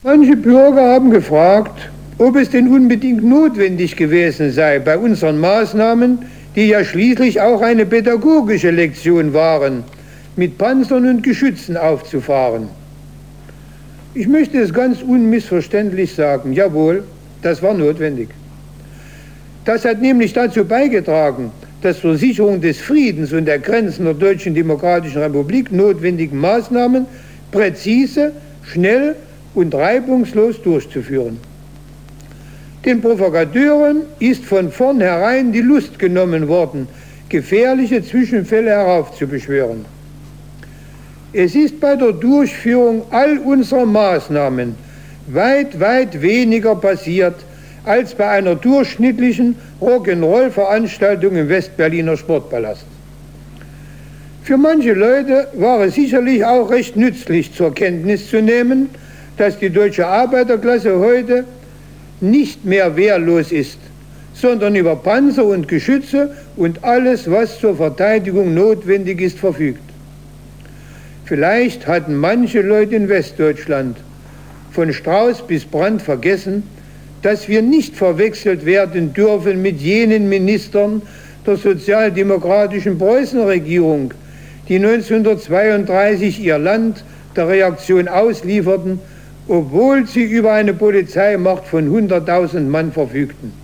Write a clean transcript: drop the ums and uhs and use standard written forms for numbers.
Manche Bürger haben gefragt, ob es denn unbedingt notwendig gewesen sei, bei unseren Maßnahmen, die ja schließlich auch eine pädagogische Lektion waren, mit Panzern und Geschützen aufzufahren. Ich möchte es ganz unmissverständlich sagen, jawohl, das war notwendig. Das hat nämlich dazu beigetragen, dass zur Sicherung des Friedens und der Grenzen der Deutschen Demokratischen Republik notwendige Maßnahmen präzise, schnell und reibungslos durchzuführen. Den Provokateuren ist von vornherein die Lust genommen worden, gefährliche Zwischenfälle heraufzubeschwören. Es ist bei der Durchführung all unserer Maßnahmen weit, weit weniger passiert als bei einer durchschnittlichen Rock'n'Roll-Veranstaltung im Westberliner Sportpalast. Für manche Leute war es sicherlich auch recht nützlich zur Kenntnis zu nehmen, dass die deutsche Arbeiterklasse heute nicht mehr wehrlos ist, sondern über Panzer und Geschütze und alles, was zur Verteidigung notwendig ist, verfügt. Vielleicht hatten manche Leute in Westdeutschland von Strauß bis Brandt vergessen, dass wir nicht verwechselt werden dürfen mit jenen Ministern der sozialdemokratischen Preußenregierung, die 1932 ihr Land der Reaktion auslieferten, obwohl sie über eine Polizeimacht von 100.000 Mann verfügten.